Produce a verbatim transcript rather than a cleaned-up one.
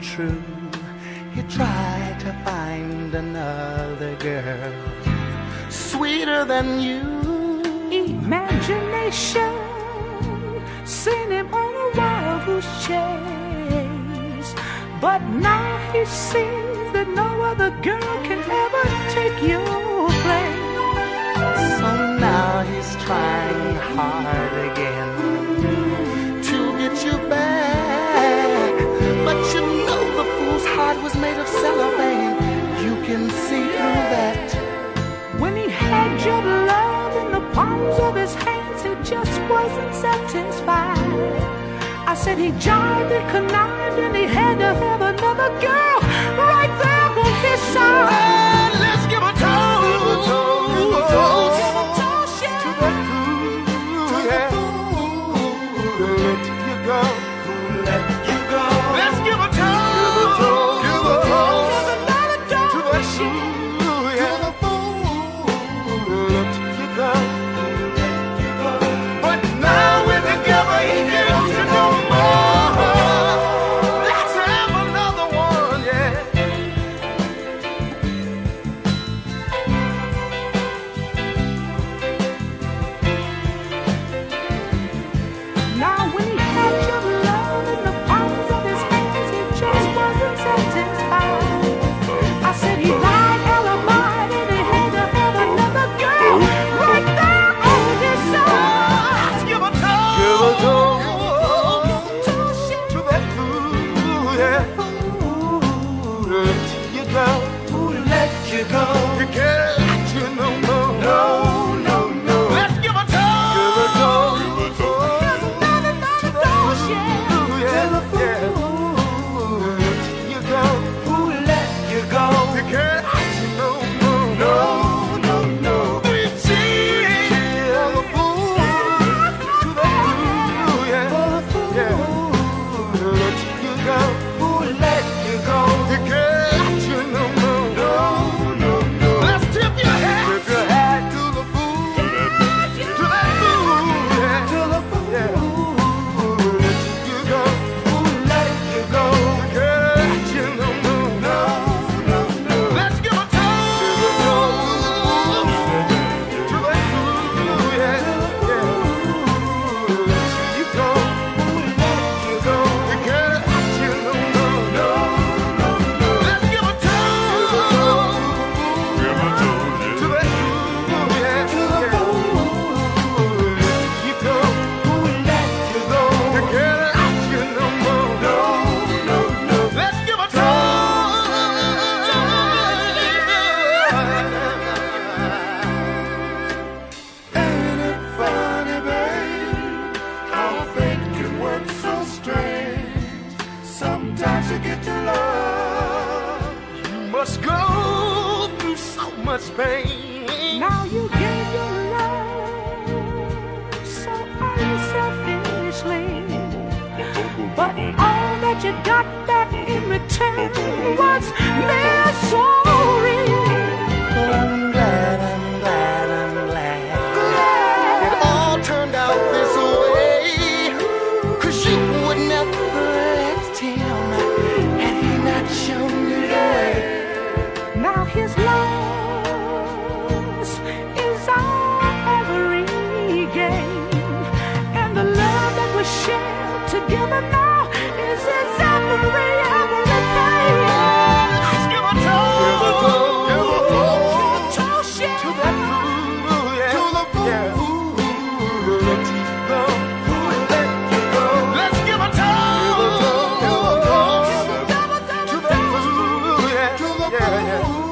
true. He tried to find another girl sweeter than you. Imagination sent him on a wild goose chase, but now he sees that no other girl can ever take your place. So now he's trying hard again to get you back, but you know the fool's heart was made of cellophane. You can see through that. When he had your love in the palms of his hands, he just wasn't satisfied. I said he jived and connived, and he had to have another girl right there on his side. Oh, let's give a toast, give a toast, give a toast, give a toast, yeah, to that fool, to that fool who let you go, who let you go. Let's give a toast, give a toast, give a toast to that fool, yeah, to the fool who let you go, who let you go. But now we're together, he gives you no more. Let's have another one, yeah. now when he had your love in the palms of his hands, he just wasn't satisfied. I said he lied, alibied, and he had to have another girl right there on his side. Let's give a toast, give a toast, Toast, yeah. to that fool, yeah, who let you go, who let you go. You can't let you no more. No, no, no. Let's give a toast, give a toast, give a toast. Here's another, another toast, yeah. Ooh, yeah, yeah. Who let you go, who let you go. You can't let you no more. No, no, no. We cheat for the fool, to that fool, yeah, yeah. Who let you go, who let you go. You can't let you no more. No, no, no. Let's tip your hat, tip your hat to the fool, to that fool, yeah, to the fool, yeah. Who let you go, who let you go. You can't let you no more. No, no, no. Let's give a toast, give a toast to that fool, yeah, yeah. Who let you go, who let you go. You can't let you no more. No, no, no. Let's give a toast, give a toast to that fool, yeah, to the fool. Who let you go, who let you go. You can't let you no more. No, no, no. Let's give a toast. Ain't it funny, babe, how fate can work so strange? Sometimes you get to love, you must go through so much pain. Now you gave your love so unselfishly, but all that you got back in return was misery. But I'm glad, I'm glad, I'm glad it all turned out this way. 'Cause you would never left him had he not shown you the way. Now his loss is our every gain, and the love that was shared together now is his every, every pain. Let's give a toast, give a toast, give a toast, Toast, yeah. to that fool, yeah, to the fool, yeah. Who let you go, who let you go. Let's give a toast, give a toast, give a toast to that fool, yeah, to the fool.